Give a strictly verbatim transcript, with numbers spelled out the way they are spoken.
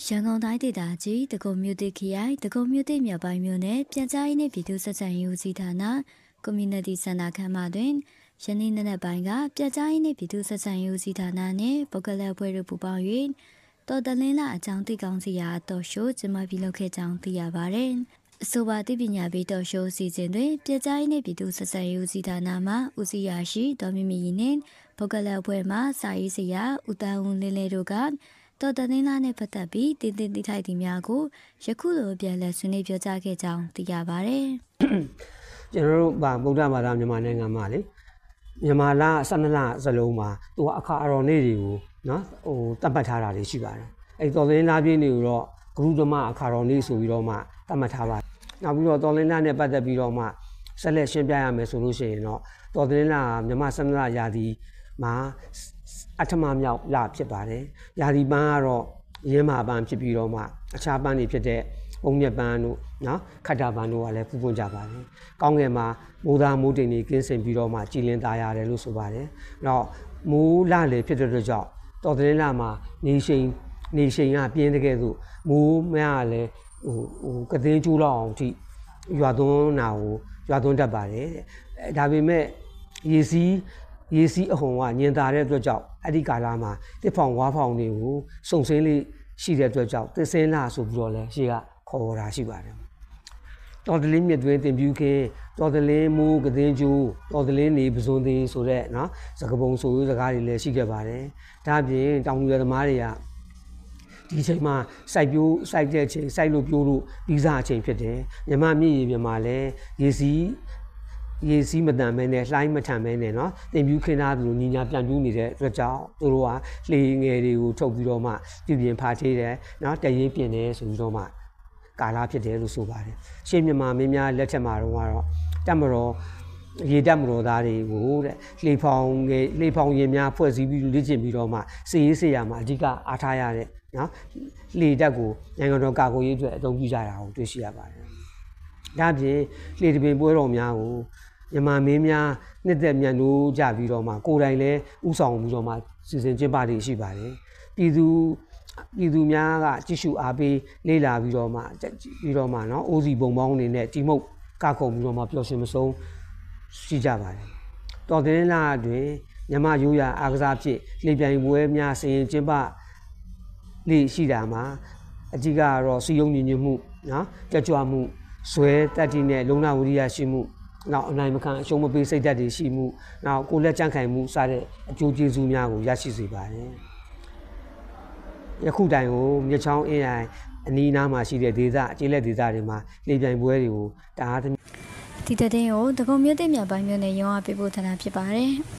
ရန်ကုန်တိုင်းဒေသကြီးတကုံမြို့တိခရိုင်တကုံမြို့တိမြောက်ပိုင်းမြို့နယ်ပြန်ကြားရေးနှင့်ပြည်သူ့ဆက်ဆံရေးဦးစီးဌာန Community Center ခန်းမတွင်ယနေ့နေ့နဲ့ပိုင်းကပြန်ကြားရေးနှင့်ပြည်သူ့ဆက်ဆံရေးဦးစီးဌာနနှင့်ပုဂ္ဂလိကအဖွဲ့တို့ပူးပေါင်း၍တော်တလင်းလာအကြောင်းသိကောင်းစီရာတော်ရှိုးကျင်းပပြုလုပ်ခဲ့ကြောင်းသိရပါသည်။အဆိုပါသိပညာပေးတော်ရှိုးစီစဉ်တွင်ပြန်ကြားရေးနှင့်ပြည်သူ့ဆက်ဆံရေးဦးစီးဌာနမှဦးစီးရာရှိဒေါ်မီမီနှင့်ပုဂ္ဂလိကအဖွဲ့မှစာရေးဆရာဦးတန်းဦးလင်းလေးတို့ကတော်တလင်းလာနဲ့ပတ်သက်ပြီးတည်တည်တိထိုက်သူများကိုယခုလိုပြန်လည်ဆွေးနွေးပြောကြားခဲ့ကြောင်းသိရပါတယ်။ကျွန်တော်တို့ဗာဗုဒ္ဓဘာသာမြန်မာနိုင်ငံမှာလေမြန်မာလဆန္ဒလစလုံးမှာသူကအခါအတော်နေ့တွေကိုနော်ဟိုတတ်မှတ်ထားတာတွေရှိပါတယ်။အဲ့တော်လင်းလာပြည့်နေတော့ဂရုဓမ္မအခါတော်နေ့ဆိုပြီးတော့မှတတ်မှတ်ထားပါတယ်။နောက်ပြီးတော့တော်လင်းလာနဲ့ပတ်သက်ပြီးတော့မှဆက်လက်ရှင်းပြရမယ်ဆိုလို့ရှိရင်တော့တော်လင်းလာမြန်မာဆန္ဒလရာသီမှာအထမမြောက်လဖြစ်ပါတယ်။ရာသီပန်းကတော့ရင်းမာပန်းဖြစ်ပြီးတော့မှအခြားပန်းတွေဖြစ်တဲ့ပုံမြက်ပန်းတို့နော်ခတ်တာပန်းတို့ကလည်းပူပွင့်ကြပါတယ်။ကောင်းကင်မှာမိုးသားမိုးတိမ်တွေကင်းစင်ပြီးတော့မှကြည်လင်သားရတယ်လို့ဆိုပါတယ်။နောက်မိုးလလေဖြစ်တဲ့အတွက်ကြောင့်တော်တလင်းလာမှာနေရှိန်နေရှိန်ကပြင်းတဲ့ကဲ့သို့မိုးမရလည်းဟိုဟိုကသင်းကျိုးလောက်အောင်ထိရွာသွန်းနာကိုရွာသွန်းတတ်ပါတယ်တဲ့။ဒါပေမဲ့ရေစီးရေစီးအဟုန်ကညင်သာတဲ့အတွက်ကြောင့်အဲ့ဒီကာလမှာတစ်ဖောင်ဝါဖောင်တွေကိုစုံစင်းလေးရှိတဲ့အတွက်ကြောင့်တစ်စင်းလာဆိုပြီးတော့လဲရှေ့ကခေါ်တာရှိပါတယ်တော်တလင်းမြစ်သွင်းတင်ပြူခင်းတော်တလင်းမိုးကသင်းကျိုးတော်တလင်းနေပဇွန်သေးဆိုတဲ့နော်စကပုံဆိုရိုးစကားတွေလည်းရှိခဲ့ပါတယ်ဒါအပြင်တောင်သူရသမားတွေကဒီချိန်မှာစိုက်ပျိုးစိုက်တဲ့အချိန်စိုက်လို့ပြိုးလို့ပြီးစားအချိန်ဖြစ်တယ်မြမမြည်ရမြမလည်းရေစီးရေစီးမတန်မဲနဲ့လှိုင်းမထန်မဲနဲ့နော်တင်ပြူခင်းသားသူညီညာပြန်ပြူးနေတဲ့အတွက်ကြောင့်သူတို့ကလှေငယ်တွေကိုထုတ်ပြီးတော့မှပြည်ပြင်ဖာသေးတယ်နော်တရင်ပြင်တယ်ဆိုပြီးတော့မှကာလဖြစ်တယ်လို့ဆိုပါတယ်ရှေ့မြန်မာမင်းများလက်ထက်မှာတော့ကတော့တက်မတော်ရေတက်မတော်သားတွေကိုတဲ့လှေဖောင်ငယ်လှေဖောင်ရင်များဖွဲ့စည်းပြီးလေ့ကျင့်ပြီးတော့မှစီရေးစေရမှာအဓိကအားထားရတဲ့နော်လှေတက်ကိုနိုင်ငံတော်ကာကွယ်ရေးအတွက်အသုံးပြုကြတာကိုတွေ့ရှိရပါတယ်ဒါပြင်လှေတပင်ပွဲတော်များကိုမြန်မာမင်းများနှစ်သက်မြတ်နိုးကြပြီးတော့မှကိုယ်တိုင်လည်းဥဆောင်ပြီးတော့မှစီစဉ်ကျင်းပနေရှိပါတယ်ပြည်သူပြည်သူများကကြည့်ရှုအားပေးလေ့လာပြီးတော့မှပြီးတော့မှเนาะအိုးစီပုံပေါင်းအနေနဲ့တီမုတ်ကခုံပြီးတော့မှပျော်ရွှင်မဆုံးရှိကြပါတယ်တော်တင်လာတွင်မြမရိုးရာအားကစားဖြစ်လေပြိုင်ပွဲများစီရင်ကျင်းပလေ့ရှိတာမှာအကြီးကတော့စီယုံညီညွတ်မှုเนาะကြွကြွမှုဇွဲတက်တီနဲ့လုံလဝိရိယရှိမှုနောက်အနိုင်မခံအရှုံးမပေးစိတ်ဓာတ်တွေရှိမှုနောက်ကိုယ်လက်ကြံ့ခိုင်မှုစတဲ့အကျိုးကျေးဇူးများကိုရရှိစေပါတယ်ယခုတိုင်ကိုမြချောင်းအင်းရိုင်အနီးနားမှာရှိတဲ့ဒေသအခြေလက်ဒေသတွေမှာလေပြိုင်ပွဲတွေကိုတအားဒီတဲ့တဲ့ကိုတကုံမြို့တိမြောက်ပိုင်းမြို့နယ်ရုံးအားပေးပို့ထားတာဖြစ်ပါတယ်